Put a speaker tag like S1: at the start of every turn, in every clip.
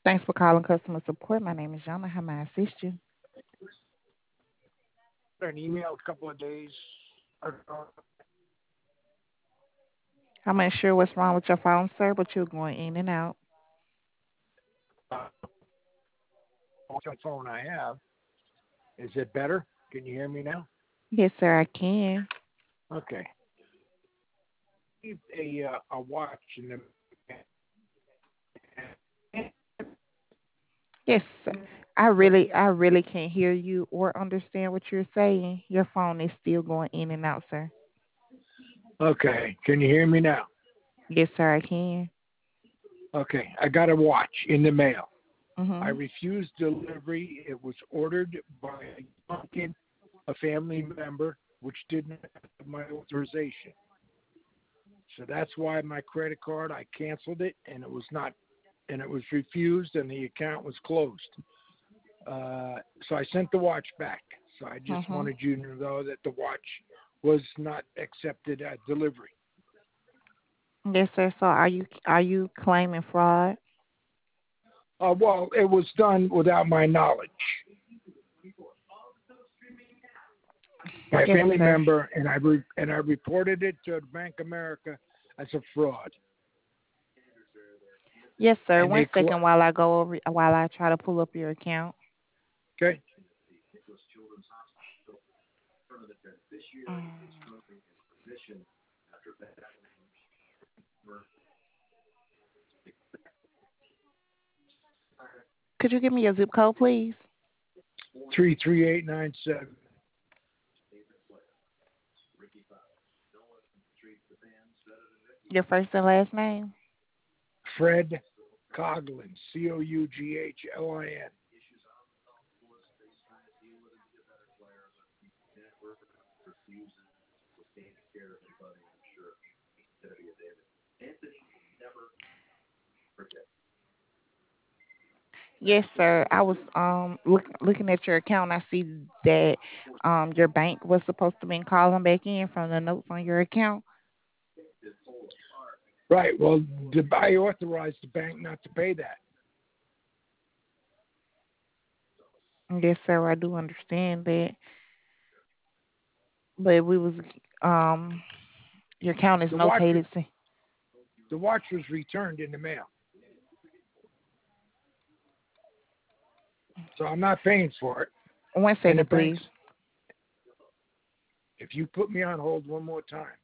S1: Thanks for calling customer support. My name is Jana. How may I assist you?
S2: An email a couple of days ago.
S1: I'm not sure what's wrong with your phone, sir, but you're going in and out.
S2: Uh, what phone I have. Is it better? Can you hear me now?
S1: Yes, sir, I can.
S2: Okay. A watch in the
S1: Yes, sir. I really can't hear you or understand what you're saying. Your phone is still going in and out, sir.
S2: Okay. Can you hear me now?
S1: Yes, sir, I can.
S2: Okay. I got a watch in the mail. I
S1: Mhm.
S2: refused delivery. It was ordered by a kid, a family member, which didn't have my authorization. So that's why my credit card, I canceled it, and it was refused, and the account was closed. So I sent the watch back. So I just
S1: Mhm.
S2: wanted you to know that the watch was not accepted at delivery.
S1: Yes, sir. So are you claiming fraud?
S2: Well, it was done without my knowledge. My
S1: Yes,
S2: family
S1: sir.
S2: member and I reported it to Bank America as a fraud.
S1: Yes, sir.
S2: And
S1: One second while I try to pull up your account.
S2: okay,
S1: Mm. Could you give me your zip code, please?
S2: 33897.
S1: Your first and last name?
S2: Fred Coughlin, Coughlin.
S1: Yes, sir. I was looking at your account. I see that your bank was supposed to be calling back in from the notes on your account.
S2: Right. Well, I authorized the bank not to pay that.
S1: Yes, sir. I do understand that, but we was um your account is
S2: The watch,
S1: notated.
S2: the watch was returned in the mail, so I'm not paying for it.
S1: One
S2: And the
S1: second,
S2: banks,
S1: please.
S2: if you put me on hold one more time,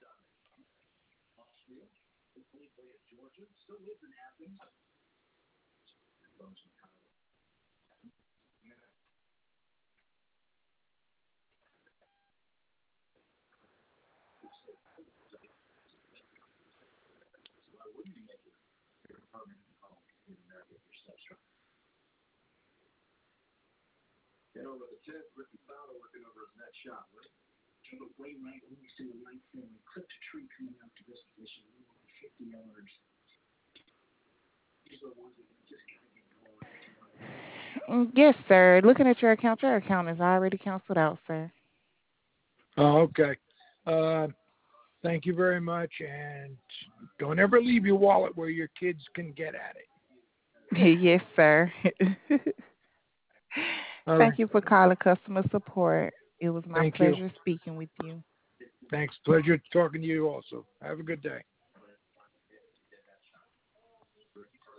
S1: Yes, sir. Looking at your account is already canceled out, sir.
S2: oh, okay. Uh, Thank you very much, and don't ever leave your wallet where your kids can get at it.
S1: Yes, sir.
S2: All right.
S1: Thank you for calling customer support. It was my
S2: Thank you.
S1: pleasure speaking with you.
S2: Thanks. Pleasure talking to you also. Have a good day.